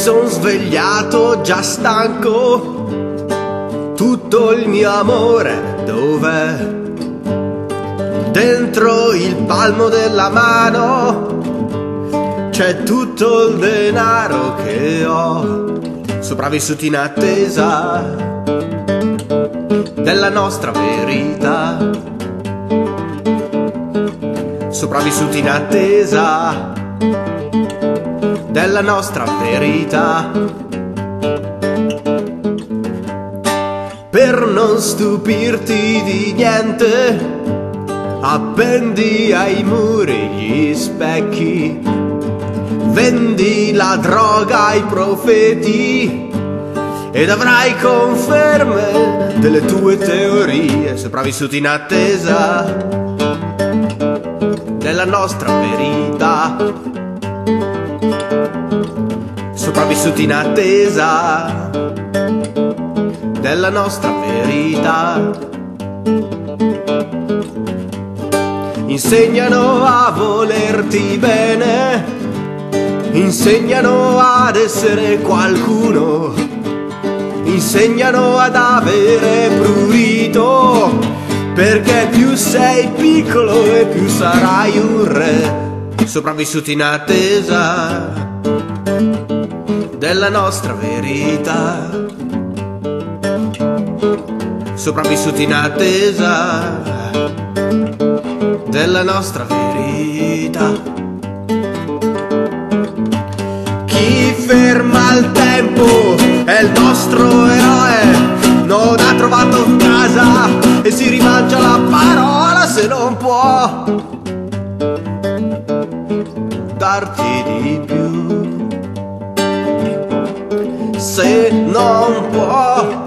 son svegliato già stanco, tutto il mio amore dov'è? Dentro il palmo della mano c'è tutto il denaro che ho, sopravvissuti in attesa della nostra verità, sopravvissuti in attesa della nostra verità. Per non stupirti di niente, appendi ai muri gli specchi, vendi la droga ai profeti ed avrai conferme delle tue teorie, sopravvissuti in attesa della nostra verità, sopravvissuti in attesa della nostra verità. Insegnano a volerti bene, insegnano ad essere qualcuno, insegnano ad avere prurito, perché più sei piccolo e più sarai un re, sopravvissuti in attesa della nostra verità, sopravvissuti in attesa della nostra verità. Chi ferma il tempo è il nostro eroe, non ha trovato casa e si rimangia la parola se non può darti di più, se non può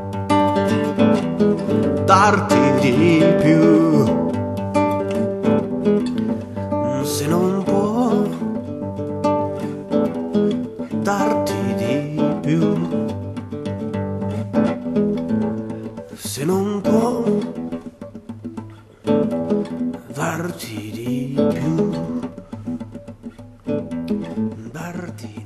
darti di più, se non può darti di più, se non può darti di più, darti